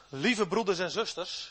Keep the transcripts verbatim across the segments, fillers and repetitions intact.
Lieve broeders en zusters,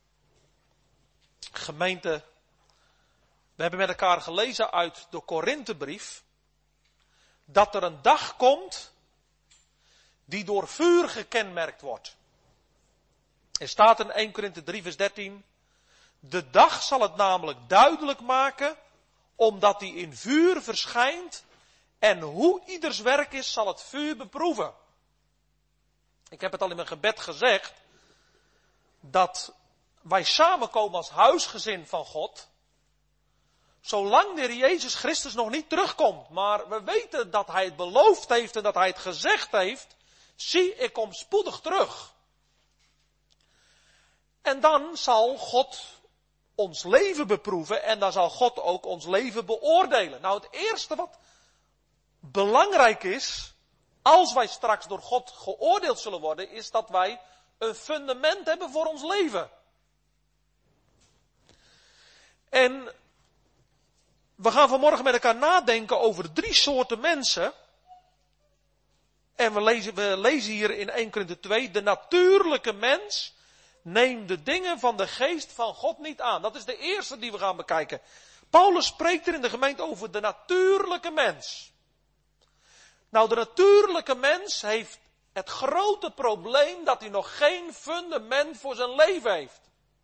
gemeente, we hebben met elkaar gelezen uit de Korinthebrief dat er een dag komt die door vuur gekenmerkt wordt. Er staat in Eerste Korinthe drie vers dertien, de dag zal het namelijk duidelijk maken, omdat die in vuur verschijnt en hoe ieders werk is, zal het vuur beproeven. Ik heb het al in mijn gebed gezegd, dat wij samenkomen als huisgezin van God, zolang de Heer Jezus Christus nog niet terugkomt. Maar we weten dat Hij het beloofd heeft en dat Hij het gezegd heeft, zie, ik kom spoedig terug. En dan zal God ons leven beproeven en dan zal God ook ons leven beoordelen. Nou, het eerste wat belangrijk is, als wij straks door God geoordeeld zullen worden, is dat wij een fundament hebben voor ons leven. En we gaan vanmorgen met elkaar nadenken over drie soorten mensen. En we lezen, we lezen hier in Eerste Korinthe twee, de natuurlijke mens neemt de dingen van de geest van God niet aan. Dat is de eerste die we gaan bekijken. Paulus spreekt er in de gemeente over de natuurlijke mens. Nou, de natuurlijke mens heeft het grote probleem dat hij nog geen fundament voor zijn leven heeft.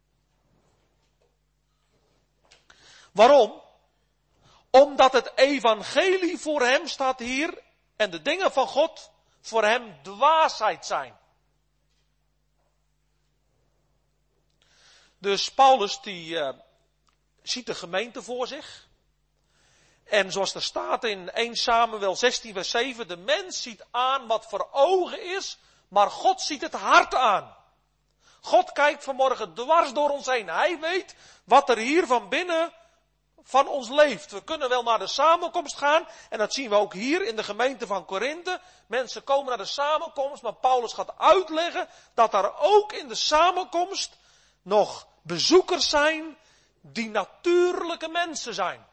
Waarom? Omdat het evangelie voor hem staat hier en de dingen van God voor hem dwaasheid zijn. Dus Paulus die uh, ziet de gemeente voor zich. En zoals er staat in Eerste Samuel zestien vers zeven, de mens ziet aan wat voor ogen is, maar God ziet het hart aan. God kijkt vanmorgen dwars door ons heen. Hij weet wat er hier van binnen van ons leeft. We kunnen wel naar de samenkomst gaan, en dat zien we ook hier in de gemeente van Korinthe. Mensen komen naar de samenkomst, maar Paulus gaat uitleggen dat er ook in de samenkomst nog bezoekers zijn die natuurlijke mensen zijn.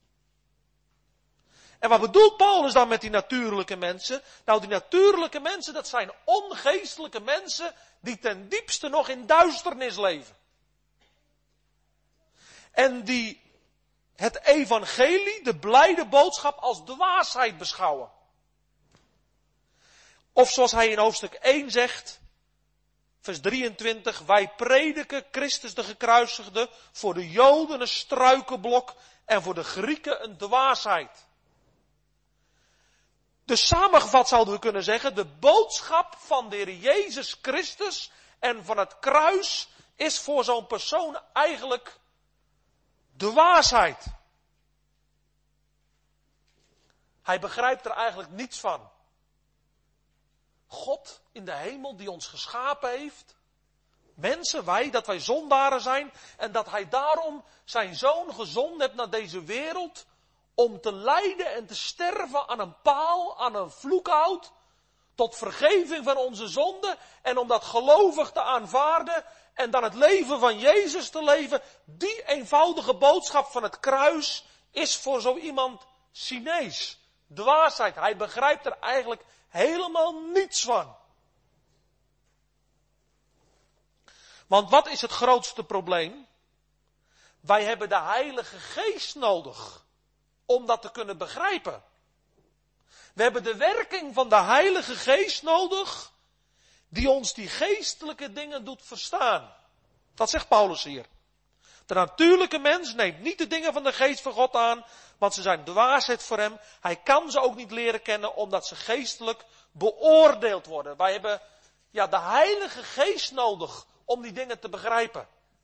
En wat bedoelt Paulus dan met die natuurlijke mensen? Nou, die natuurlijke mensen, dat zijn ongeestelijke mensen die ten diepste nog in duisternis leven. En die het evangelie, de blijde boodschap, als dwaasheid beschouwen. Of zoals hij in hoofdstuk één zegt, vers drieëntwintig, wij prediken Christus de gekruisigde, voor de Joden een struikelblok en voor de Grieken een dwaasheid. Dus samengevat zouden we kunnen zeggen, de boodschap van de Heer Jezus Christus en van het kruis is voor zo'n persoon eigenlijk dwaasheid. Hij begrijpt er eigenlijk niets van. God in de hemel die ons geschapen heeft, mensen, wij, dat wij zondaren zijn en dat Hij daarom zijn Zoon gezonden heeft naar deze wereld om te lijden en te sterven aan een paal, aan een vloekhout, tot vergeving van onze zonden en om dat gelovig te aanvaarden en dan het leven van Jezus te leven. Die eenvoudige boodschap van het kruis is voor zo iemand Chinees, dwaasheid. Hij begrijpt er eigenlijk helemaal niets van. Want wat is het grootste probleem? Wij hebben de Heilige Geest nodig om dat te kunnen begrijpen. We hebben de werking van de Heilige Geest nodig, die ons die geestelijke dingen doet verstaan. Dat zegt Paulus hier. De natuurlijke mens neemt niet de dingen van de geest van God aan, want ze zijn dwaasheid voor hem. Hij kan ze ook niet leren kennen, omdat ze geestelijk beoordeeld worden. Wij hebben ja, de Heilige Geest nodig om die dingen te begrijpen.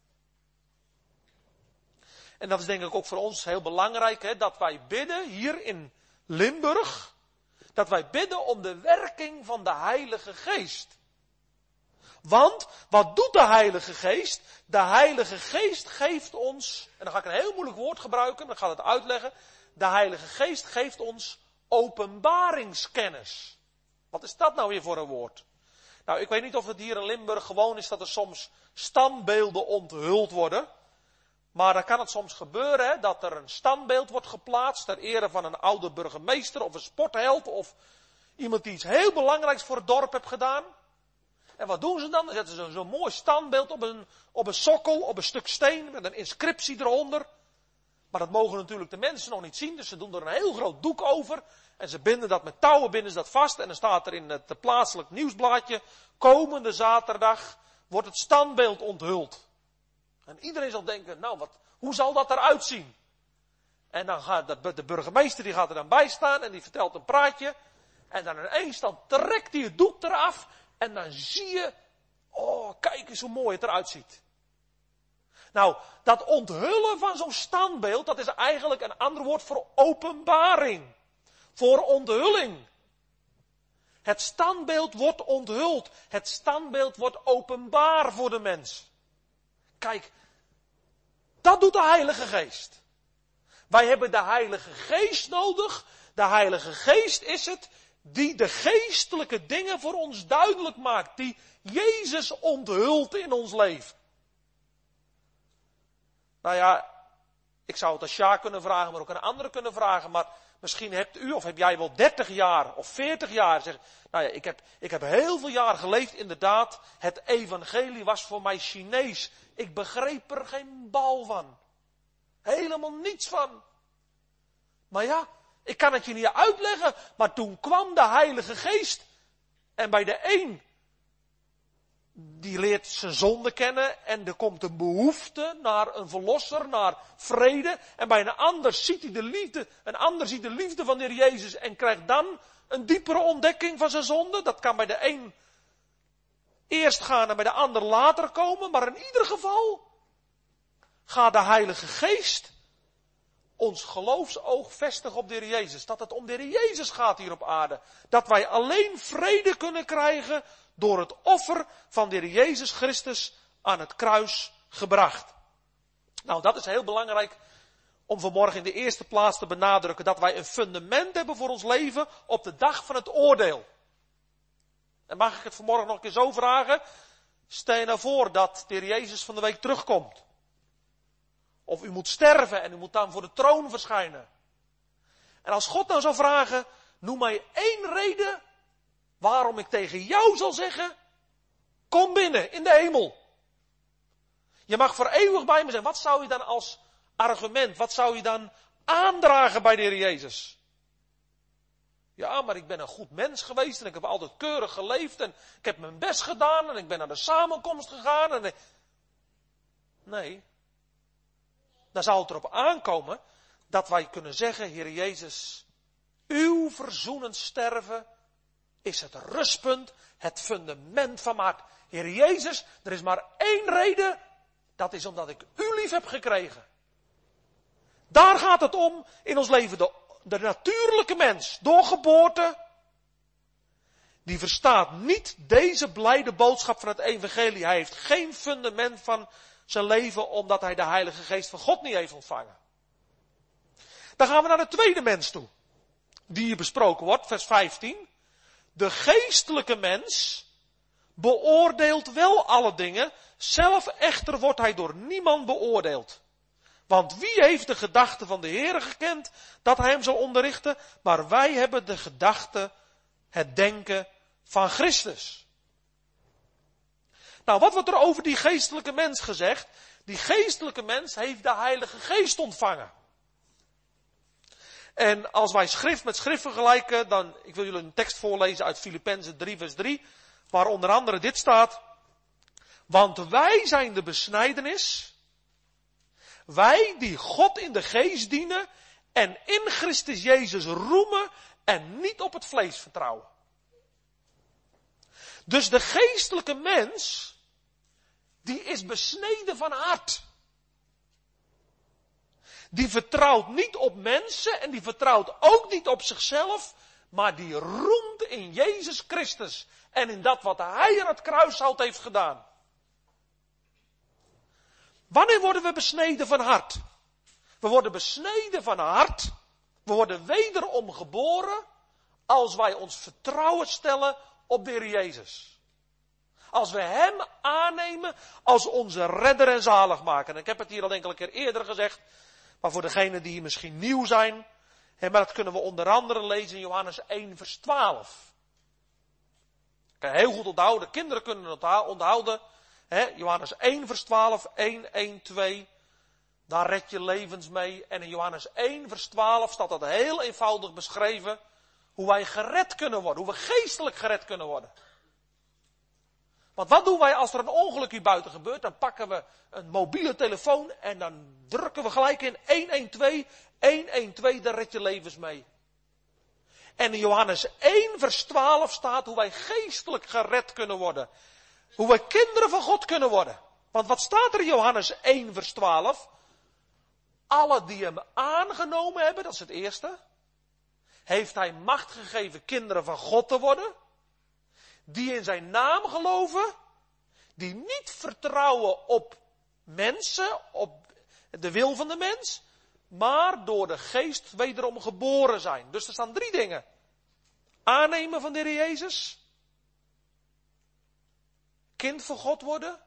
En dat is denk ik ook voor ons heel belangrijk, hè, dat wij bidden hier in Limburg, dat wij bidden om de werking van de Heilige Geest. Want, wat doet de Heilige Geest? De Heilige Geest geeft ons, en dan ga ik een heel moeilijk woord gebruiken, dan ga ik het uitleggen. De Heilige Geest geeft ons openbaringskennis. Wat is dat nou weer voor een woord? Nou, ik weet niet of het hier in Limburg gewoon is dat er soms standbeelden onthuld worden. Maar dan kan het soms gebeuren, hè, dat er een standbeeld wordt geplaatst ter ere van een oude burgemeester of een sportheld of iemand die iets heel belangrijks voor het dorp heeft gedaan. En wat doen ze dan? Dan zetten ze zo'n mooi standbeeld op een, op een sokkel, op een stuk steen, met een inscriptie eronder. Maar dat mogen natuurlijk de mensen nog niet zien, dus ze doen er een heel groot doek over. En ze binden dat met touwen, binden ze dat vast. En dan staat er in het plaatselijk nieuwsblaadje, komende zaterdag wordt het standbeeld onthuld. En iedereen zal denken, nou, wat, hoe zal dat eruit zien? En dan gaat de, de burgemeester die gaat er dan bij staan en die vertelt een praatje. En dan ineens dan trekt hij het doek eraf. En dan zie je, oh, kijk eens hoe mooi het eruit ziet. Nou, dat onthullen van zo'n standbeeld, dat is eigenlijk een ander woord voor openbaring. Voor onthulling. Het standbeeld wordt onthuld. Het standbeeld wordt openbaar voor de mens. Kijk, dat doet de Heilige Geest. Wij hebben de Heilige Geest nodig. De Heilige Geest is het die de geestelijke dingen voor ons duidelijk maakt. Die Jezus onthult in ons leven. Nou ja, ik zou het aan Sjaak kunnen vragen, maar ook aan anderen kunnen vragen. Maar misschien hebt u of heb jij wel dertig jaar of veertig jaar. Zeg, nou ja, ik heb, ik heb heel veel jaar geleefd inderdaad. Het evangelie was voor mij Chinees. Ik begreep er geen bal van. Helemaal niets van. Maar ja, ik kan het je niet uitleggen. Maar toen kwam de Heilige Geest. En bij de een, die leert zijn zonde kennen. En er komt een behoefte naar een verlosser, naar vrede. En bij een ander ziet hij de liefde. Een ander ziet de liefde van de Heer Jezus. En krijgt dan een diepere ontdekking van zijn zonde. Dat kan bij de een eerst gaan en bij de ander later komen. Maar in ieder geval gaat de Heilige Geest ons geloofsoog vestigen op de Heer Jezus. Dat het om de Heer Jezus gaat hier op aarde. Dat wij alleen vrede kunnen krijgen door het offer van de Heer Jezus Christus aan het kruis gebracht. Nou, dat is heel belangrijk om vanmorgen in de eerste plaats te benadrukken. Dat wij een fundament hebben voor ons leven op de dag van het oordeel. En mag ik het vanmorgen nog een keer zo vragen? Stel je nou voor dat de Heer Jezus van de week terugkomt. Of u moet sterven en u moet dan voor de troon verschijnen. En als God nou zou vragen, noem mij één reden waarom ik tegen jou zal zeggen, kom binnen in de hemel. Je mag voor eeuwig bij me zijn. Wat zou je dan als argument, wat zou je dan aandragen bij de Heer Jezus? Ja, maar ik ben een goed mens geweest en ik heb altijd keurig geleefd en ik heb mijn best gedaan en ik ben naar de samenkomst gegaan. En... Nee. Dan zal het erop aankomen dat wij kunnen zeggen, Heer Jezus, uw verzoenend sterven is het rustpunt, het fundament van maakt. Heer Jezus, er is maar één reden, dat is omdat ik u lief heb gekregen. Daar gaat het om in ons leven. De, de natuurlijke mens, door geboorte, die verstaat niet deze blijde boodschap van het evangelie. Hij heeft geen fundament van zijn leven, omdat hij de Heilige Geest van God niet heeft ontvangen. Dan gaan we naar de tweede mens toe, die hier besproken wordt, vers vijftien. De geestelijke mens beoordeelt wel alle dingen, zelf echter wordt hij door niemand beoordeeld. Want wie heeft de gedachte van de Heere gekend, dat hij hem zal onderrichten, maar wij hebben de gedachte, het denken van Christus. Nou, wat wordt er over die geestelijke mens gezegd? Die geestelijke mens heeft de Heilige Geest ontvangen. En als wij schrift met schrift vergelijken, dan, ik wil jullie een tekst voorlezen uit Filippenzen drie vers drie, waar onder andere dit staat. Want wij zijn de besnijdenis, wij die God in de geest dienen en in Christus Jezus roemen en niet op het vlees vertrouwen. Dus de geestelijke mens, die is besneden van hart. Die vertrouwt niet op mensen en die vertrouwt ook niet op zichzelf, maar die roemt in Jezus Christus en in dat wat hij aan het kruishout heeft gedaan. Wanneer worden we besneden van hart? We worden besneden van hart, we worden wederom geboren als wij ons vertrouwen stellen op de Heer Jezus. Als we hem aannemen als onze redder en zaligmaker. En ik heb het hier al enkele keer eerder gezegd, maar voor degenen die hier misschien nieuw zijn, maar dat kunnen we onder andere lezen in Johannes één vers twaalf. kan je heel goed onthouden. Kinderen kunnen het onthouden. He, Johannes één vers twaalf, één, één, twee. Daar red je levens mee. En in Johannes één vers twaalf staat dat heel eenvoudig beschreven. Hoe wij gered kunnen worden. Hoe we geestelijk gered kunnen worden. Want wat doen wij als er een ongeluk hier buiten gebeurt? Dan pakken we een mobiele telefoon en dan drukken we gelijk in één één twee, één één twee, daar red je levens mee. En in Johannes één vers twaalf staat hoe wij geestelijk gered kunnen worden. Hoe wij kinderen van God kunnen worden. Want wat staat er in Johannes één vers twaalf? Alle die hem aangenomen hebben, dat is het eerste. Heeft hij macht gegeven kinderen van God te worden. Die in zijn naam geloven. Die niet vertrouwen op mensen, op de wil van de mens. Maar door de geest wederom geboren zijn. Dus er staan drie dingen. Aannemen van de Heer Jezus. Kind van God worden.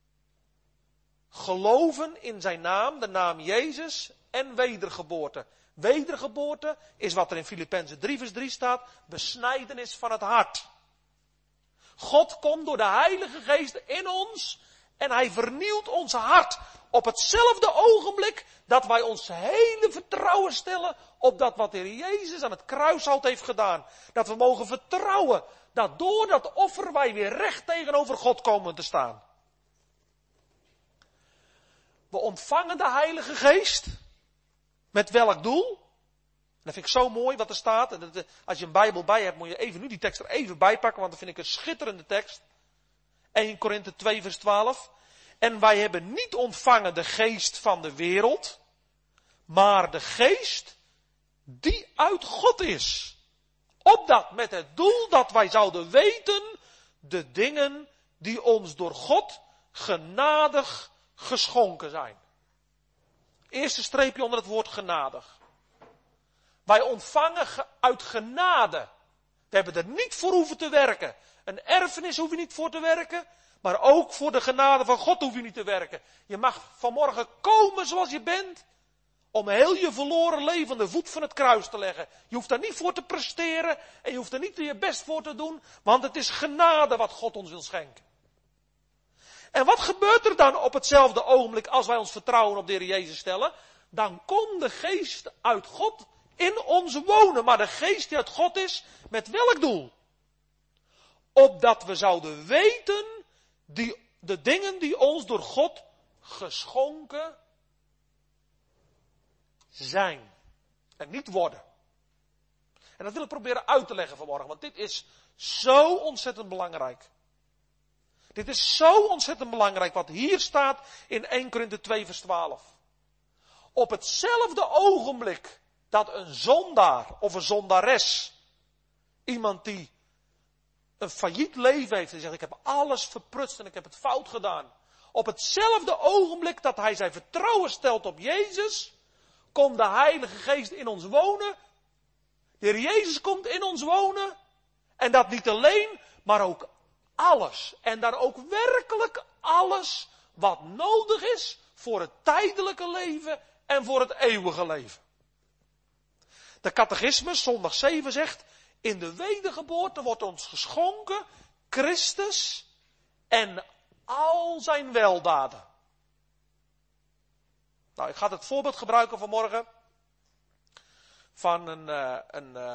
Geloven in zijn naam, de naam Jezus. En wedergeboorte. Wedergeboorte is wat er in Filippenzen drie vers drie staat. Besnijdenis van het hart. God komt door de Heilige Geest in ons. En hij vernieuwt ons hart. Op hetzelfde ogenblik dat wij ons hele vertrouwen stellen op dat wat de Heer Jezus aan het kruishout heeft gedaan. Dat we mogen vertrouwen dat door dat offer wij weer recht tegenover God komen te staan. We ontvangen de Heilige Geest. Met welk doel? Dat vind ik zo mooi wat er staat. En als je een Bijbel bij hebt, moet je even nu die tekst er even bij pakken, want dat vind ik een schitterende tekst. eerste Korinthe twee vers twaalf. En wij hebben niet ontvangen de geest van de wereld, maar de geest die uit God is. Opdat met het doel dat wij zouden weten de dingen die ons door God genadig geschonken zijn. Eerste streepje onder het woord genadig. Wij ontvangen uit genade. We hebben er niet voor hoeven te werken. Een erfenis hoef je niet voor te werken. Maar ook voor de genade van God hoef je niet te werken. Je mag vanmorgen komen zoals je bent. Om heel je verloren leven aan de voet van het kruis te leggen. Je hoeft daar niet voor te presteren. En je hoeft er niet je best voor te doen. Want het is genade wat God ons wil schenken. En wat gebeurt er dan op hetzelfde ogenblik als wij ons vertrouwen op de Heer Jezus stellen? Dan komt de geest uit God in ons wonen. Maar de geest die uit God is, met welk doel? Opdat we zouden weten die, de dingen die ons door God geschonken zijn. En niet worden. En dat wil ik proberen uit te leggen vanmorgen. Want dit is zo ontzettend belangrijk. Dit is zo ontzettend belangrijk wat hier staat in eerste Korinthe twee vers twaalf. Op hetzelfde ogenblik dat een zondaar of een zondares, iemand die een failliet leven heeft en zegt ik heb alles verprutst en ik heb het fout gedaan. Op hetzelfde ogenblik dat hij zijn vertrouwen stelt op Jezus, komt de Heilige Geest in ons wonen. De Heer Jezus komt in ons wonen. En dat niet alleen, maar ook alles. En dan ook werkelijk alles wat nodig is voor het tijdelijke leven en voor het eeuwige leven. De catechismus, zondag zeven, zegt, in de wedergeboorte wordt ons geschonken Christus en al zijn weldaden. Nou, ik ga het voorbeeld gebruiken vanmorgen van een, uh, een, uh,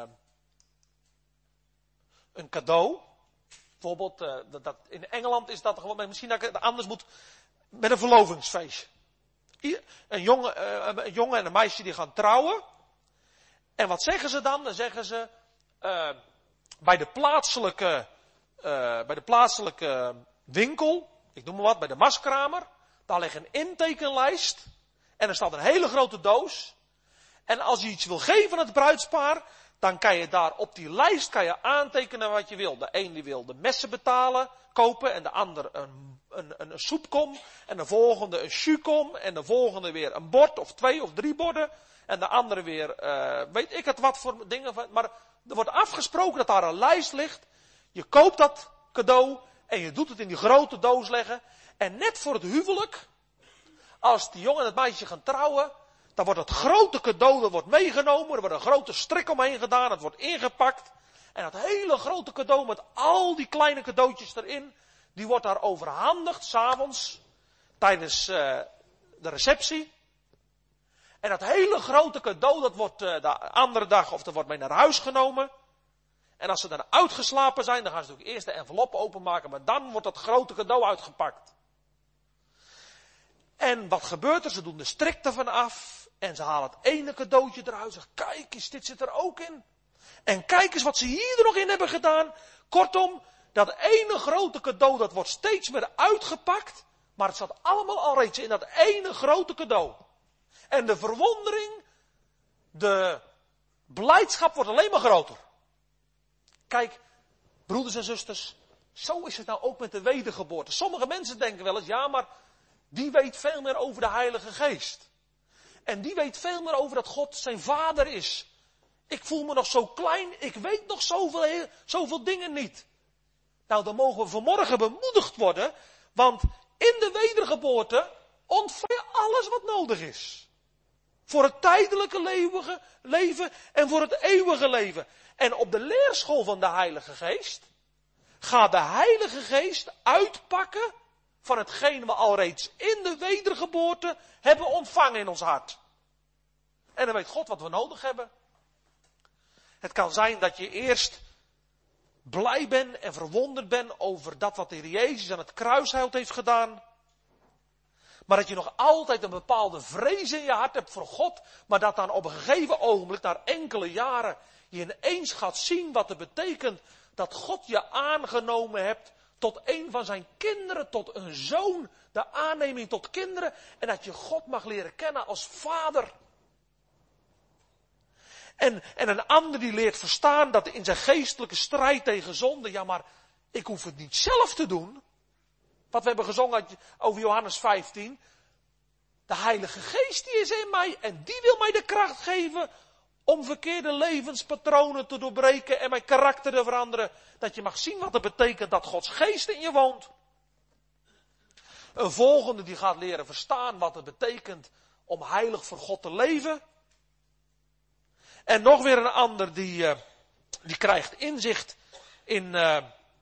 een cadeau. Bijvoorbeeld, uh, dat, dat, in Engeland is dat gewoon, misschien dat ik het anders moet, met een verlovingsfeestje. Een jongen, uh, een jongen en een meisje die gaan trouwen. En wat zeggen ze dan? Dan zeggen ze, uh, bij de plaatselijke, uh, bij de plaatselijke winkel, ik noem maar wat, bij de Marskramer, daar ligt een intekenlijst. En er staat een hele grote doos. En als je iets wil geven aan het bruidspaar, dan kan je daar op die lijst kan je aantekenen wat je wil. De een die wil de messen betalen, kopen, en de ander een, een, een, een soepkom, en de volgende een chukom, en de volgende weer een bord, of twee of drie borden, en de andere weer, uh, weet ik het wat voor dingen. Maar er wordt afgesproken dat daar een lijst ligt. Je koopt dat cadeau, en je doet het in die grote doos leggen. En net voor het huwelijk, als die jongen en het meisje gaan trouwen, dan wordt het grote cadeau, dat wordt meegenomen, er wordt een grote strik omheen gedaan, het wordt ingepakt. En dat hele grote cadeau met al die kleine cadeautjes erin, die wordt daar overhandigd, 's avonds, tijdens uh, de receptie. En dat hele grote cadeau, dat wordt uh, de andere dag, of dat wordt mee naar huis genomen. En als ze dan uitgeslapen zijn, dan gaan ze natuurlijk eerst de envelop openmaken, maar dan wordt dat grote cadeau uitgepakt. En wat gebeurt er? Ze doen de strik ervan af. En ze halen het ene cadeautje eruit. Zeggen, kijk eens, dit zit er ook in. En kijk eens wat ze hier er nog in hebben gedaan. Kortom, dat ene grote cadeau, dat wordt steeds meer uitgepakt. Maar het zat allemaal al reeds in dat ene grote cadeau. En de verwondering, de blijdschap wordt alleen maar groter. Kijk, broeders en zusters, zo is het nou ook met de wedergeboorte. Sommige mensen denken wel eens, ja, maar die weet veel meer over de Heilige Geest. En die weet veel meer over dat God zijn vader is. Ik voel me nog zo klein, ik weet nog zoveel, zoveel dingen niet. Nou, dan mogen we vanmorgen bemoedigd worden, want in de wedergeboorte ontvang je alles wat nodig is. Voor het tijdelijke levige leven en voor het eeuwige leven. En op de leerschool van de Heilige Geest gaat de Heilige Geest uitpakken van hetgeen we al reeds in de wedergeboorte hebben ontvangen in ons hart. En dan weet God wat we nodig hebben. Het kan zijn dat je eerst blij bent en verwonderd bent over dat wat de Heer Jezus aan het kruishout heeft gedaan. Maar dat je nog altijd een bepaalde vrees in je hart hebt voor God. Maar dat dan op een gegeven ogenblik, na enkele jaren, je ineens gaat zien wat het betekent dat God je aangenomen hebt tot een van zijn kinderen, tot een zoon, de aanneming tot kinderen. En dat je God mag leren kennen als vader. En, en een ander die leert verstaan dat in zijn geestelijke strijd tegen zonde, ja maar ik hoef het niet zelf te doen. Wat we hebben gezongen over Johannes vijftien. De Heilige Geest die is in mij en die wil mij de kracht geven om verkeerde levenspatronen te doorbreken en mijn karakter te veranderen. Dat je mag zien wat het betekent dat Gods Geest in je woont. Een volgende die gaat leren verstaan wat het betekent om heilig voor God te leven. En nog weer een ander die, uh, die krijgt inzicht in, uh,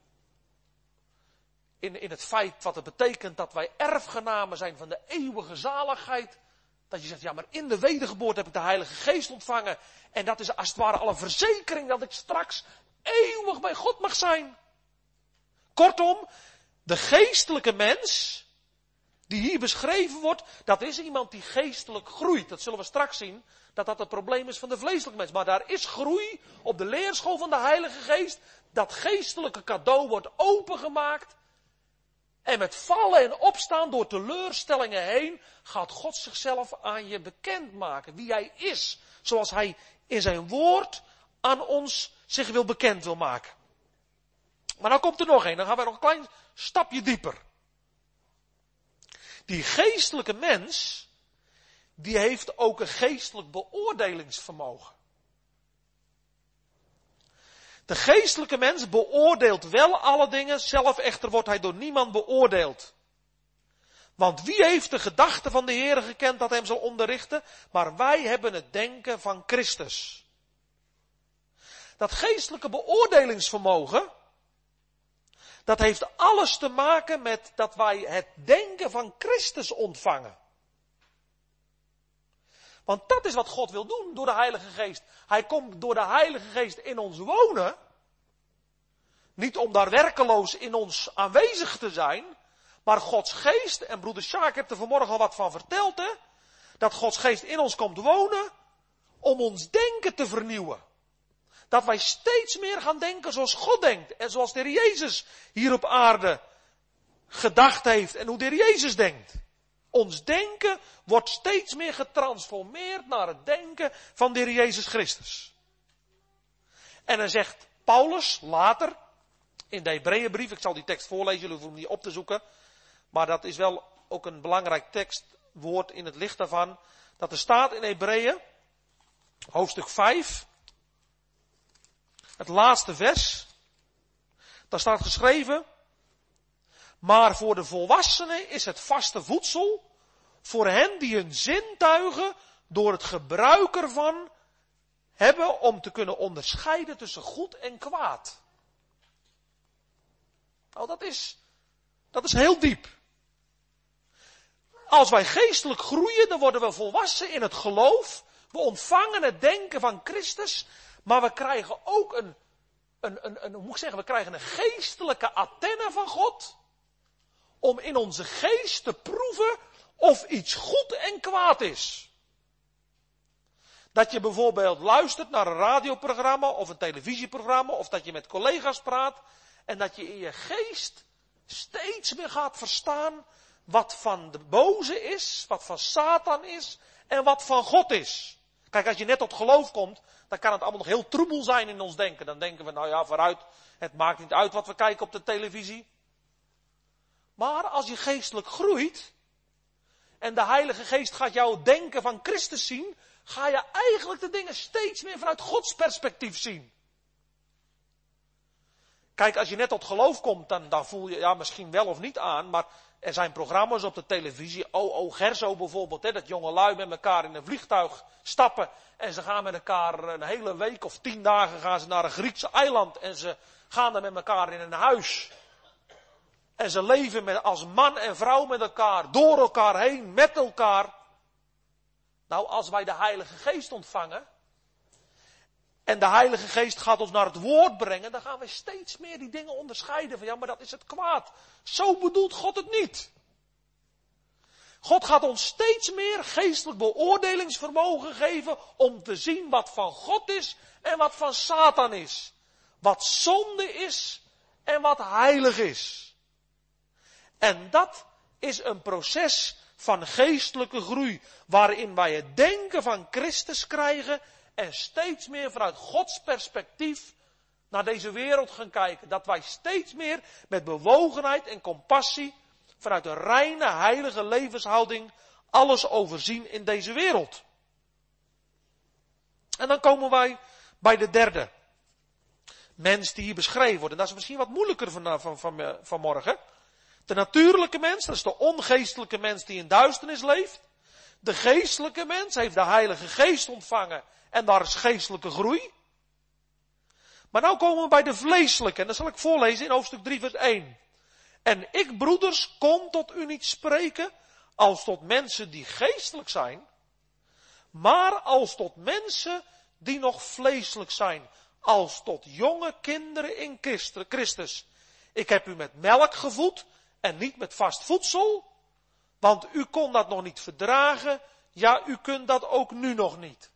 in, in het feit wat het betekent dat wij erfgenamen zijn van de eeuwige zaligheid. Dat je zegt, ja maar in de wedergeboorte heb ik de Heilige Geest ontvangen. En dat is als het ware al een verzekering dat ik straks eeuwig bij God mag zijn. Kortom, de geestelijke mens die hier beschreven wordt, dat is iemand die geestelijk groeit. Dat zullen we straks zien, dat dat het probleem is van de vleeselijke mens. Maar daar is groei op de leerschool van de Heilige Geest. Dat geestelijke cadeau wordt opengemaakt. En met vallen en opstaan door teleurstellingen heen gaat God zichzelf aan je bekendmaken. Wie hij is. Zoals hij in zijn woord aan ons zich wil bekend wil maken. Maar dan komt er nog één. Dan gaan we nog een klein stapje dieper. Die geestelijke mens, die heeft ook een geestelijk beoordelingsvermogen. De geestelijke mens beoordeelt wel alle dingen, zelf echter wordt hij door niemand beoordeeld. Want wie heeft de gedachten van de Heere gekend dat hem zal onderrichten? Maar wij hebben het denken van Christus. Dat geestelijke beoordelingsvermogen, dat heeft alles te maken met dat wij het denken van Christus ontvangen. Want dat is wat God wil doen door de Heilige Geest. Hij komt door de Heilige Geest in ons wonen. Niet om daar werkeloos in ons aanwezig te zijn. Maar Gods Geest, en broeder Sjaak heeft er vanmorgen al wat van verteld, hè. Dat Gods Geest in ons komt wonen om ons denken te vernieuwen. Dat wij steeds meer gaan denken zoals God denkt. En zoals de Heer Jezus hier op aarde gedacht heeft. En hoe de Heer Jezus denkt. Ons denken wordt steeds meer getransformeerd naar het denken van de Heer Jezus Christus. En dan zegt Paulus later in de Hebreeënbrief, ik zal die tekst voorlezen, jullie hoeven hem niet op te zoeken. Maar dat is wel ook een belangrijk tekstwoord in het licht daarvan. Dat er staat in Hebreeën, hoofdstuk vijf, het laatste vers. Daar staat geschreven: maar voor de volwassenen is het vaste voedsel, voor hen die hun zintuigen door het gebruik ervan hebben om te kunnen onderscheiden tussen goed en kwaad. Nou, dat is, dat is heel diep. Als wij geestelijk groeien, dan worden we volwassen in het geloof. We ontvangen het denken van Christus, maar we krijgen ook een, een, een, een hoe moet ik zeggen, we krijgen een geestelijke antenne van God. Om in onze geest te proeven of iets goed en kwaad is. Dat je bijvoorbeeld luistert naar een radioprogramma of een televisieprogramma, of dat je met collega's praat, en dat je in je geest steeds meer gaat verstaan wat van de boze is, wat van Satan is en wat van God is. Kijk, als je net tot geloof komt, dan kan het allemaal nog heel troebel zijn in ons denken. Dan denken we, nou ja, vooruit, het maakt niet uit wat we kijken op de televisie. Maar als je geestelijk groeit, en de Heilige Geest gaat jou het denken van Christus zien, ga je eigenlijk de dingen steeds meer vanuit Gods perspectief zien. Kijk, als je net tot geloof komt, dan, dan voel je, ja, misschien wel of niet aan, maar er zijn programma's op de televisie, O O Gerso bijvoorbeeld, hè, dat jonge lui met elkaar in een vliegtuig stappen en ze gaan met elkaar een hele week of tien dagen gaan ze naar een Griekse eiland en ze gaan dan met elkaar in een huis. En ze leven met, als man en vrouw met elkaar, door elkaar heen, met elkaar. Nou, als wij de Heilige Geest ontvangen, en de Heilige Geest gaat ons naar het woord brengen, dan gaan we steeds meer die dingen onderscheiden. Van ja, maar dat is het kwaad. Zo bedoelt God het niet. God gaat ons steeds meer geestelijk beoordelingsvermogen geven om te zien wat van God is en wat van Satan is. Wat zonde is en wat heilig is. En dat is een proces van geestelijke groei, waarin wij het denken van Christus krijgen en steeds meer vanuit Gods perspectief naar deze wereld gaan kijken. Dat wij steeds meer met bewogenheid en compassie, vanuit een reine, heilige levenshouding, alles overzien in deze wereld. En dan komen wij bij de derde mens die hier beschreven wordt. En dat is misschien wat moeilijker van, van, van, vanmorgen. De natuurlijke mens, dat is de ongeestelijke mens die in duisternis leeft. De geestelijke mens heeft de Heilige Geest ontvangen en daar is geestelijke groei. Maar nou komen we bij de vleeselijke, en dat zal ik voorlezen in hoofdstuk drie vers één. En ik, broeders, kon tot u niet spreken als tot mensen die geestelijk zijn, maar als tot mensen die nog vleeselijk zijn, als tot jonge kinderen in Christus. Ik heb u met melk gevoed en niet met vast voedsel, want u kon dat nog niet verdragen, ja, u kunt dat ook nu nog niet.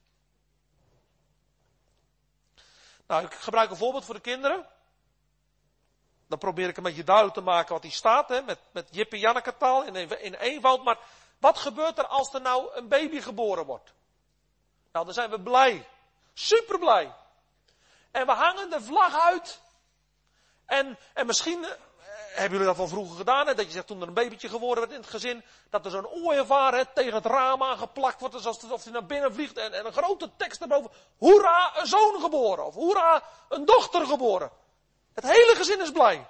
Nou, ik gebruik een voorbeeld voor de kinderen. Dan probeer ik een beetje duidelijk te maken wat hier staat, hè, met, met Jip en Janneke taal in, in eenvoud. Maar wat gebeurt er als er nou een baby geboren wordt? Nou, dan zijn we blij. Super blij. En we hangen de vlag uit. En, en misschien eh, hebben jullie dat wel vroeger gedaan, hè, dat je zegt toen er een babytje geboren werd in het gezin, dat er zo'n ooievaar hè, tegen het raam aangeplakt wordt, alsof hij naar binnen vliegt en, en een grote tekst erboven. Hoera, een zoon geboren. Of hoera, een dochter geboren. Het hele gezin is blij.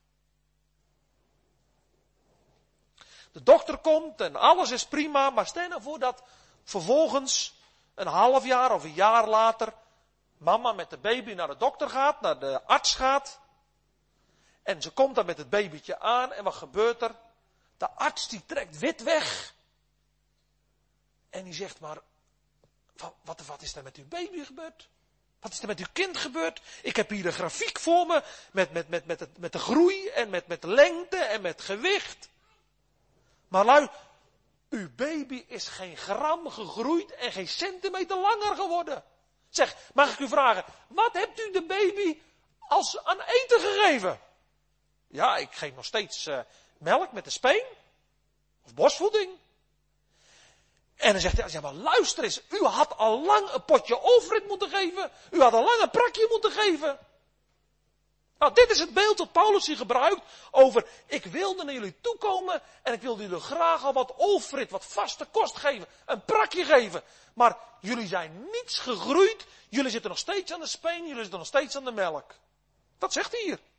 De dokter komt en alles is prima, maar stel nou voor dat vervolgens een half jaar of een jaar later mama met de baby naar de dokter gaat, naar de arts gaat. En ze komt dan met het babytje aan en wat gebeurt er? De arts die trekt wit weg. En die zegt maar, wat, wat, wat is er met uw baby gebeurd? Wat is er met uw kind gebeurd? Ik heb hier een grafiek voor me met, met, met, met, het, met de groei en met, met de lengte en met gewicht. Maar luister, uw baby is geen gram gegroeid en geen centimeter langer geworden. Zeg, mag ik u vragen, wat hebt u de baby als aan eten gegeven? Ja, ik geef nog steeds uh, melk met de speen. Of borstvoeding. En dan zegt hij, ja maar luister eens, u had al lang een potje overrit moeten geven. U had al lang een prakje moeten geven. Nou, dit is het beeld dat Paulus hier gebruikt over, ik wilde naar jullie toekomen en ik wilde jullie graag al wat overrit, wat vaste kost geven, een prakje geven. Maar jullie zijn niets gegroeid, jullie zitten nog steeds aan de speen, jullie zitten nog steeds aan de melk. Dat zegt hij hier.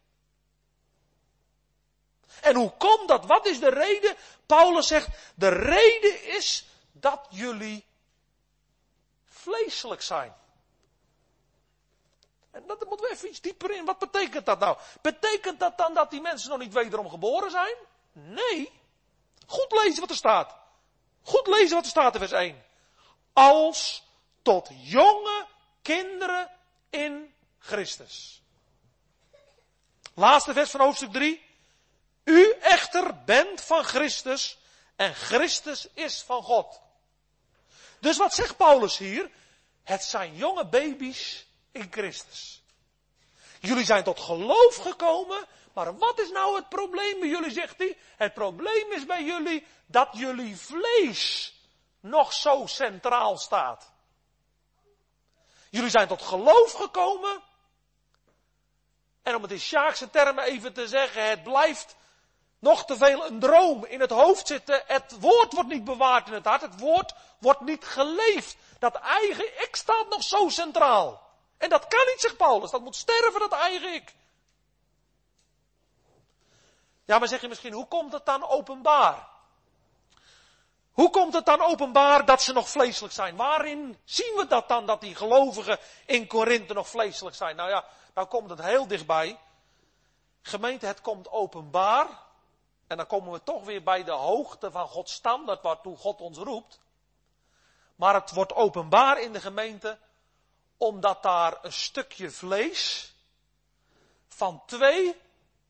En hoe komt dat? Wat is de reden? Paulus zegt, de reden is dat jullie vleeselijk zijn. dat moeten we even iets dieper in. Wat betekent dat nou? Betekent dat dan dat die mensen nog niet wederom geboren zijn? Nee. Goed lezen wat er staat. Goed lezen wat er staat in vers één. Als tot jonge kinderen in Christus. Laatste vers van hoofdstuk drie. U echter bent van Christus en Christus is van God. Dus wat zegt Paulus hier? Het zijn jonge baby's in Christus. Jullie zijn tot geloof gekomen, maar wat is nou het probleem bij jullie, zegt hij? Het probleem is bij jullie dat jullie vlees nog zo centraal staat. Jullie zijn tot geloof gekomen. En om het in Sjaakse termen even te zeggen, het blijft nog te veel een droom in het hoofd zitten. Het woord wordt niet bewaard in het hart. Het woord wordt niet geleefd. Dat eigen ik staat nog zo centraal. En dat kan niet, zegt Paulus. Dat moet sterven, dat eigen ik. Ja, maar zeg je misschien, hoe komt het dan openbaar? Hoe komt het dan openbaar dat ze nog vleeselijk zijn? Waarin zien we dat dan, dat die gelovigen in Korinthe nog vleeselijk zijn? Nou ja, nou komt het heel dichtbij. Gemeente, het komt openbaar. En dan komen we toch weer bij de hoogte van Gods standaard waartoe God ons roept. Maar het wordt openbaar in de gemeente omdat daar een stukje vlees van twee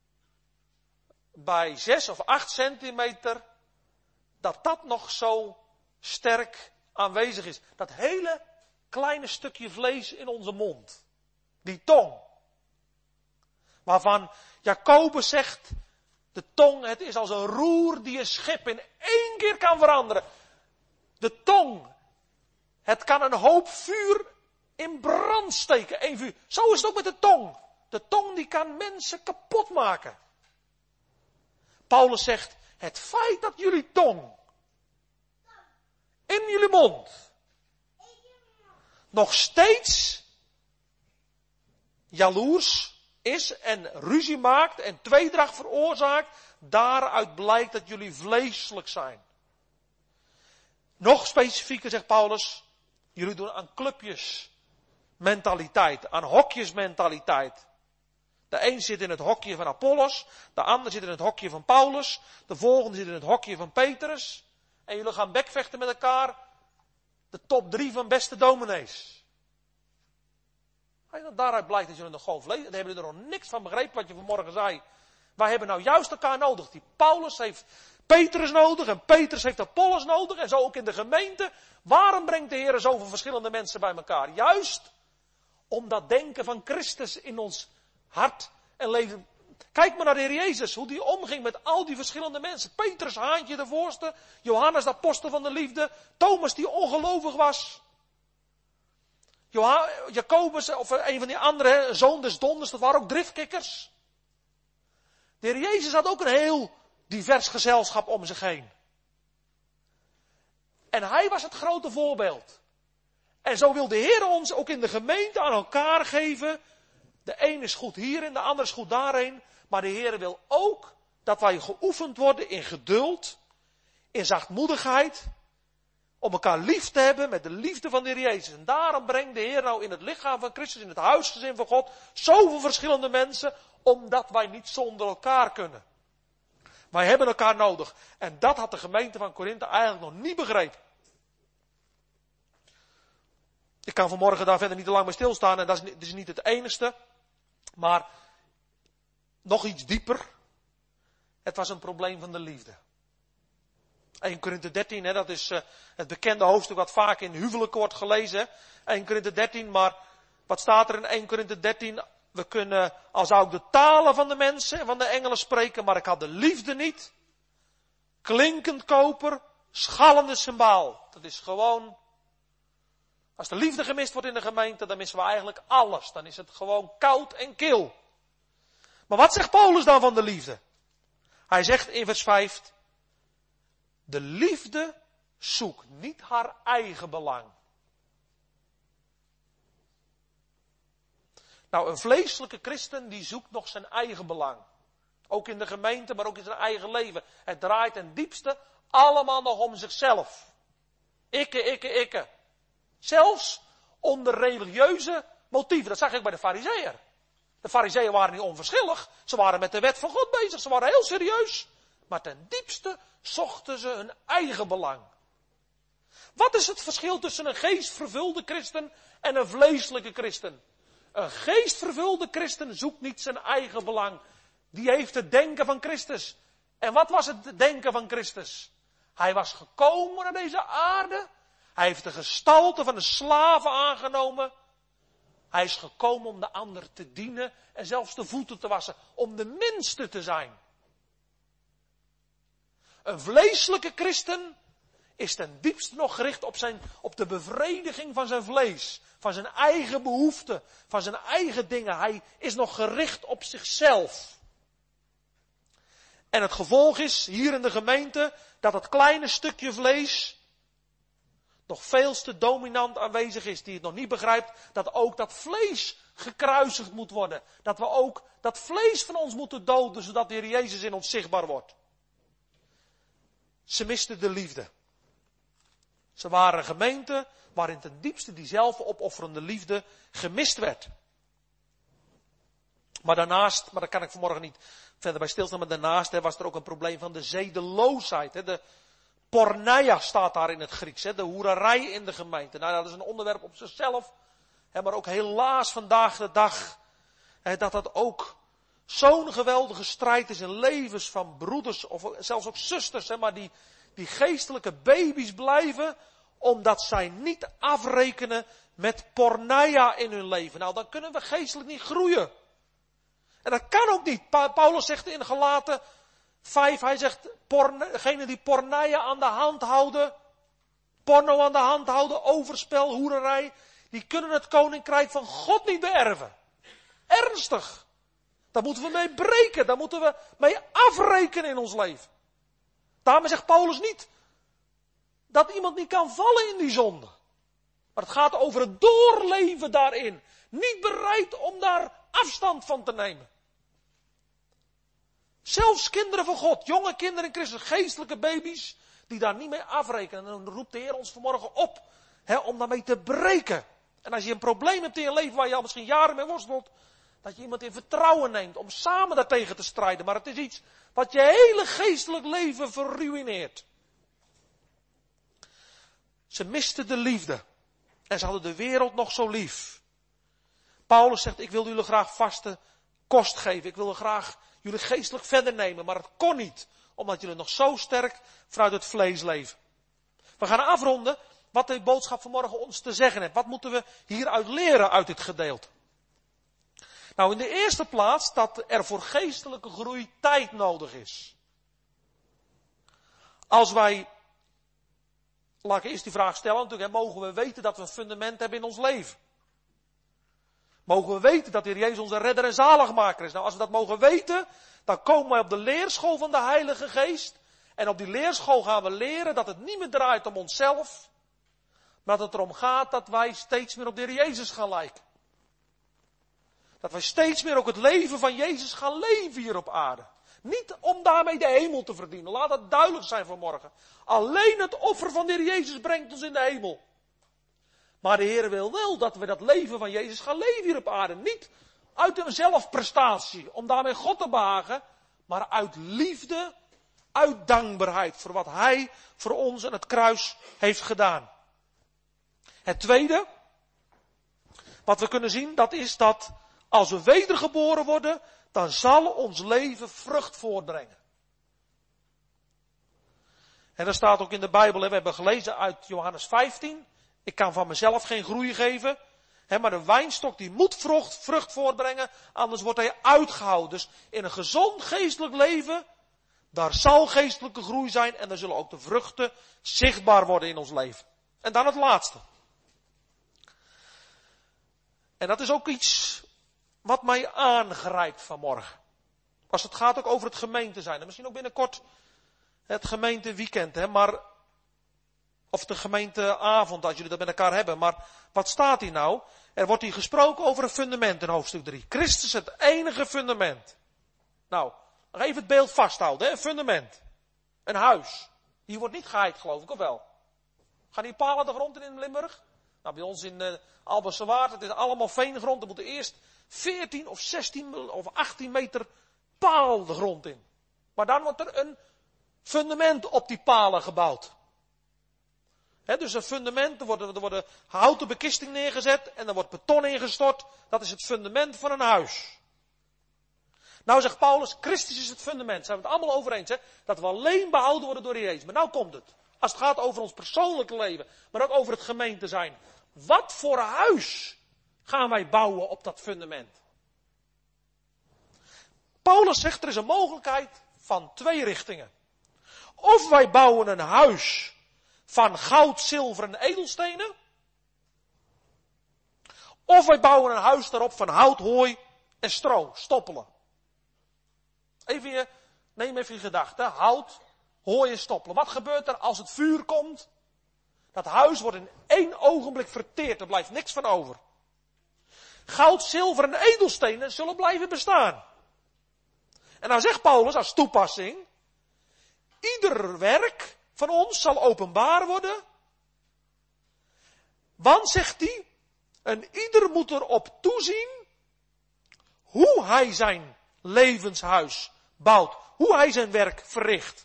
bij zes of acht centimeter, dat dat nog zo sterk aanwezig is. Dat hele kleine stukje vlees in onze mond. Die tong. Waarvan Jacobus zegt, de tong, het is als een roer die een schip in één keer kan veranderen. De tong, het kan een hoop vuur in brand steken. Eén vuur. Zo is het ook met de tong. De tong die kan mensen kapot maken. Paulus zegt, het feit dat jullie tong in jullie mond nog steeds jaloers is en ruzie maakt en tweedracht veroorzaakt, daaruit blijkt dat jullie vleeselijk zijn. Nog specifieker zegt Paulus, jullie doen aan clubjes mentaliteit, aan hokjes mentaliteit. De een zit in het hokje van Apollos, de ander zit in het hokje van Paulus, de volgende zit in het hokje van Petrus. En jullie gaan bekvechten met elkaar, de top drie van beste dominees. En daaruit blijkt dat jullie nog gewoon vlees, daar hebben jullie er nog niks van begrepen wat je vanmorgen zei. Wij hebben nou juist elkaar nodig. Die Paulus heeft Petrus nodig en Petrus heeft Apollos nodig en zo ook in de gemeente. Waarom brengt de Heer zoveel verschillende mensen bij elkaar? Juist om dat denken van Christus in ons hart en leven. Kijk maar naar de Heer Jezus, hoe die omging met al die verschillende mensen. Petrus, haantje de voorste, Johannes de apostel van de liefde, Thomas die ongelovig was. Jacobus of een van die andere, zoon des donders, dat waren ook driftkikkers. De Heer Jezus had ook een heel divers gezelschap om zich heen. En hij was het grote voorbeeld. En zo wil de Heer ons ook in de gemeente aan elkaar geven. De een is goed hierin, de ander is goed daarin. Maar de Heer wil ook dat wij geoefend worden in geduld, in zachtmoedigheid, om elkaar lief te hebben met de liefde van de Heer Jezus. En daarom brengt de Heer nou in het lichaam van Christus, in het huisgezin van God, zoveel verschillende mensen, omdat wij niet zonder elkaar kunnen. Wij hebben elkaar nodig. En dat had de gemeente van Korinthe eigenlijk nog niet begrepen. Ik kan vanmorgen daar verder niet te lang bij stilstaan en dat is niet, dat is niet het enigste. Maar nog iets dieper. Het was een probleem van de liefde. Eerste Korinthe dertien, hè, dat is uh, het bekende hoofdstuk wat vaak in huwelijken wordt gelezen. Eerste Korinthe dertien, maar wat staat er in Eerste Korinthe dertien? We kunnen, al zou ik de talen van de mensen en van de engelen spreken, maar ik had de liefde niet. Klinkend koper, schallende cymbaal. Dat is gewoon, als de liefde gemist wordt in de gemeente, dan missen we eigenlijk alles. Dan is het gewoon koud en kil. Maar wat zegt Paulus dan van de liefde? Hij zegt in vers vijf, de liefde zoekt niet haar eigen belang. Nou, een vleeselijke christen die zoekt nog zijn eigen belang. Ook in de gemeente, maar ook in zijn eigen leven. Het draait ten diepste allemaal nog om zichzelf. Ikke, ikke, ikke. Zelfs onder religieuze motieven. Dat zag ik bij de farizeeën. De farizeeën waren niet onverschillig. Ze waren met de wet van God bezig. Ze waren heel serieus. Maar ten diepste zochten ze hun eigen belang. Wat is het verschil tussen een geestvervulde christen en een vleeselijke christen? Een geestvervulde christen zoekt niet zijn eigen belang. Die heeft het denken van Christus. En wat was het denken van Christus? Hij was gekomen naar deze aarde. Hij heeft de gestalte van een slaven aangenomen. Hij is gekomen om de ander te dienen en zelfs de voeten te wassen. Om de minste te zijn. Een vleeselijke christen is ten diepste nog gericht op, zijn, op de bevrediging van zijn vlees. Van zijn eigen behoeften. Van zijn eigen dingen. Hij is nog gericht op zichzelf. En het gevolg is hier in de gemeente dat het kleine stukje vlees nog veel te dominant aanwezig is. Die het nog niet begrijpt dat ook dat vlees gekruisigd moet worden. Dat we ook dat vlees van ons moeten doden zodat de Heer Jezus in ons zichtbaar wordt. Ze misten de liefde. Ze waren een gemeente waarin ten diepste die zelfopofferende liefde gemist werd. Maar daarnaast, maar daar kan ik vanmorgen niet verder bij stilstaan, maar daarnaast hè, was er ook een probleem van de zedeloosheid. Hè, de porneia staat daar in het Grieks, hè, de hoerarij in de gemeente. Nou, dat is een onderwerp op zichzelf, hè, maar ook helaas vandaag de dag, hè, dat dat ook zo'n geweldige strijd is in levens van broeders, of zelfs ook zusters, hè, maar die, die geestelijke baby's blijven, omdat zij niet afrekenen met porneia in hun leven. Nou, dan kunnen we geestelijk niet groeien. En dat kan ook niet. Pa- Paulus zegt in Galaten vijf, hij zegt, porne, degene die porneia aan de hand houden, porno aan de hand houden, overspel, hoererij, die kunnen het koninkrijk van God niet beërven. Ernstig. Daar moeten we mee breken, daar moeten we mee afrekenen in ons leven. Daarom zegt Paulus niet dat iemand niet kan vallen in die zonde. Maar het gaat over het doorleven daarin. Niet bereid om daar afstand van te nemen. Zelfs kinderen van God, jonge kinderen in Christus, geestelijke baby's, die daar niet mee afrekenen. En dan roept de Heer ons vanmorgen op, hè, om daarmee te breken. En als je een probleem hebt in je leven waar je al misschien jaren mee worstelt, dat je iemand in vertrouwen neemt om samen daartegen te strijden. Maar het is iets wat je hele geestelijk leven verruineert. Ze misten de liefde. En ze hadden de wereld nog zo lief. Paulus zegt, ik wil jullie graag vaste kost geven. Ik wil graag jullie geestelijk verder nemen. Maar het kon niet. Omdat jullie nog zo sterk vanuit het vlees leven. We gaan afronden wat de boodschap vanmorgen ons te zeggen heeft. Wat moeten we hieruit leren uit dit gedeelte? Nou, in de eerste plaats dat er voor geestelijke groei tijd nodig is. Als wij, laat ik eerst die vraag stellen natuurlijk, hè, mogen we weten dat we een fundament hebben in ons leven? Mogen we weten dat de Heer Jezus onze redder en zaligmaker is? Nou, als we dat mogen weten, dan komen wij op de leerschool van de Heilige Geest. En op die leerschool gaan we leren dat het niet meer draait om onszelf, maar dat het erom gaat dat wij steeds meer op de Heer Jezus gaan lijken. Dat wij steeds meer ook het leven van Jezus gaan leven hier op aarde. Niet om daarmee de hemel te verdienen. Laat dat duidelijk zijn vanmorgen. Alleen het offer van de Heer Jezus brengt ons in de hemel. Maar de Heer wil wel dat we dat leven van Jezus gaan leven hier op aarde. Niet uit een zelfprestatie, om daarmee God te behagen. Maar uit liefde, uit dankbaarheid voor wat Hij voor ons aan het kruis heeft gedaan. Het tweede, wat we kunnen zien, dat is dat als we wedergeboren worden, dan zal ons leven vrucht voortbrengen. En dat staat ook in de Bijbel, hè, we hebben gelezen uit Johannes vijftien. Ik kan van mezelf geen groei geven. Hè, maar de wijnstok die moet vrucht, vrucht voortbrengen, anders wordt hij uitgehouden. Dus in een gezond geestelijk leven, daar zal geestelijke groei zijn en daar zullen ook de vruchten zichtbaar worden in ons leven. En dan het laatste. En dat is ook iets wat mij aangrijpt vanmorgen. Als het gaat ook over het gemeente zijn. En misschien ook binnenkort het gemeenteweekend. Hè, maar, of de gemeenteavond, als jullie dat met elkaar hebben. Maar wat staat hier nou? Er wordt hier gesproken over een fundament in hoofdstuk drie. Christus het enige fundament. Nou, nog even het beeld vasthouden. Hè, een fundament. Een huis. Hier wordt niet gehaaid, geloof ik, of wel? Gaan die palen de grond in in Limburg? Nou, bij ons in uh, Albassewaard, het is allemaal veengrond. Er moet eerst veertien of zestien of achttien meter paal de grond in. Maar dan wordt er een fundament op die palen gebouwd. He, dus een fundament, er worden, er worden houten bekisting neergezet en er wordt beton ingestort. Dat is het fundament van een huis. Nou zegt Paulus, Christus is het fundament. Zijn we het allemaal over eens, hè? Dat we alleen behouden worden door Jezus. Maar nou komt het. Als het gaat over ons persoonlijke leven, maar ook over het gemeente zijn. Wat voor huis gaan wij bouwen op dat fundament? Paulus zegt, er is een mogelijkheid van twee richtingen. Of wij bouwen een huis van goud, zilver en edelstenen. Of wij bouwen een huis daarop van hout, hooi en stro, stoppelen. Even je, neem even je gedachten. Hout, hooi en stoppelen. Wat gebeurt er als het vuur komt? Dat huis wordt in één ogenblik verteerd. Er blijft niks van over. Goud, zilver en edelstenen zullen blijven bestaan. En nou zegt Paulus als toepassing. Ieder werk van ons zal openbaar worden. Want, zegt hij, en ieder moet erop toezien hoe hij zijn levenshuis bouwt. Hoe hij zijn werk verricht.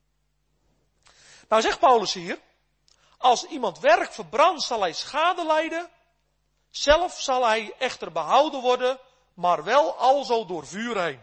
Nou zegt Paulus hier, als iemand werk verbrandt zal hij schade lijden. Zelf zal hij echter behouden worden, maar wel alzo door vuur heen.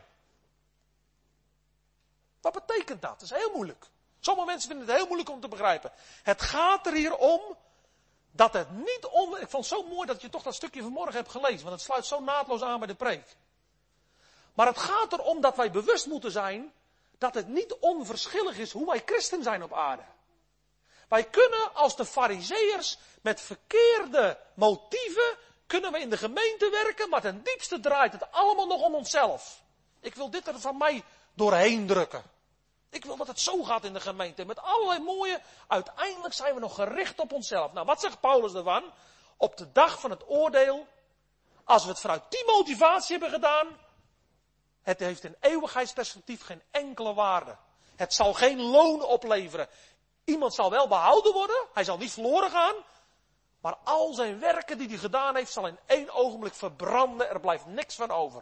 Wat betekent dat? Dat is heel moeilijk. Sommige mensen vinden het heel moeilijk om te begrijpen. Het gaat er hier om dat het niet om... Ik vond het zo mooi dat je toch dat stukje vanmorgen hebt gelezen, want het sluit zo naadloos aan bij de preek. Maar het gaat erom dat wij bewust moeten zijn dat het niet onverschillig is hoe wij christen zijn op aarde. Wij kunnen als de farizeeërs met verkeerde motieven, kunnen we in de gemeente werken, maar ten diepste draait het allemaal nog om onszelf. Ik wil dit er van mij doorheen drukken. Ik wil dat het zo gaat in de gemeente. Met allerlei mooie, uiteindelijk zijn we nog gericht op onszelf. Nou, wat zegt Paulus ervan? Op de dag van het oordeel, als we het vanuit die motivatie hebben gedaan, het heeft in eeuwigheidsperspectief geen enkele waarde. Het zal geen loon opleveren. Iemand zal wel behouden worden, hij zal niet verloren gaan, maar al zijn werken die hij gedaan heeft, zal in één ogenblik verbranden, er blijft niks van over.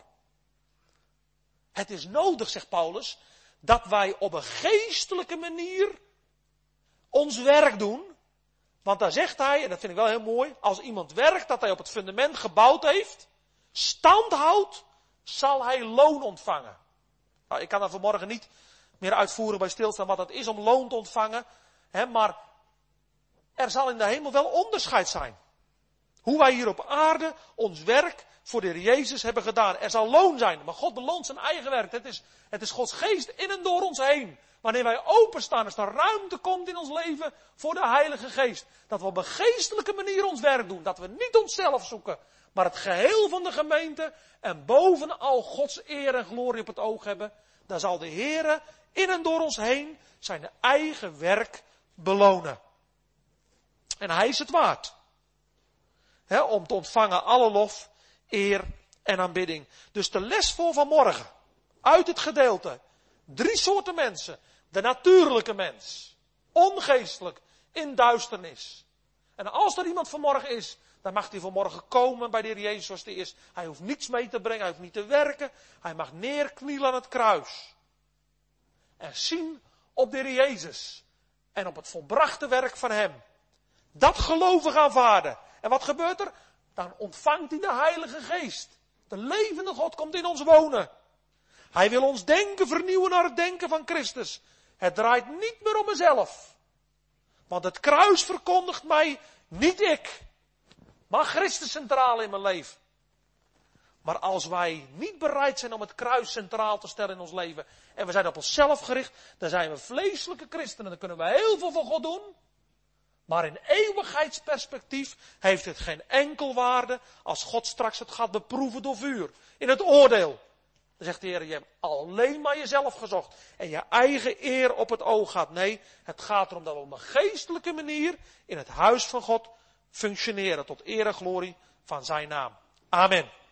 Het is nodig, zegt Paulus, dat wij op een geestelijke manier ons werk doen. Want daar zegt hij, en dat vind ik wel heel mooi, als iemand werkt dat hij op het fundament gebouwd heeft, stand houdt, zal hij loon ontvangen. Nou, ik kan daar vanmorgen niet meer uitvoeren bij stilstaan wat het is om loon te ontvangen. Hè, maar er zal in de hemel wel onderscheid zijn. Hoe wij hier op aarde ons werk voor de Heer Jezus hebben gedaan. Er zal loon zijn, maar God beloont zijn eigen werk. Het is, het is Gods geest in en door ons heen. Wanneer wij openstaan, als er ruimte komt in ons leven voor de Heilige Geest. Dat we op een geestelijke manier ons werk doen. Dat we niet onszelf zoeken, maar het geheel van de gemeente. En bovenal Gods eer en glorie op het oog hebben. Dan zal de Heer in en door ons heen zijn eigen werk belonen. En hij is het waard. He, om te ontvangen alle lof, eer en aanbidding. Dus de les voor vanmorgen. Uit het gedeelte. Drie soorten mensen. De natuurlijke mens. Ongeestelijk. In duisternis. En als er iemand vanmorgen is, dan mag hij vanmorgen komen bij de Heer Jezus zoals hij is. Hij hoeft niets mee te brengen. Hij hoeft niet te werken. Hij mag neerknielen aan het kruis. En zien op de Heer Jezus. En op het volbrachte werk van hem. Dat gelovig aanvaarden. En wat gebeurt er? Dan ontvangt hij de Heilige Geest. De levende God komt in ons wonen. Hij wil ons denken vernieuwen naar het denken van Christus. Het draait niet meer om mezelf. Want het kruis verkondigt mij, niet ik. Maar Christus centraal in mijn leven. Maar als wij niet bereid zijn om het kruis centraal te stellen in ons leven. En we zijn op onszelf gericht. Dan zijn we vleeselijke christenen. Dan kunnen we heel veel voor God doen. Maar in eeuwigheidsperspectief heeft het geen enkel waarde als God straks het gaat beproeven door vuur. In het oordeel. Dan zegt de Heer, je hebt alleen maar jezelf gezocht. En je eigen eer op het oog gaat. Nee, het gaat erom dat we op een geestelijke manier in het huis van God functioneren. Tot eer en glorie van zijn naam. Amen.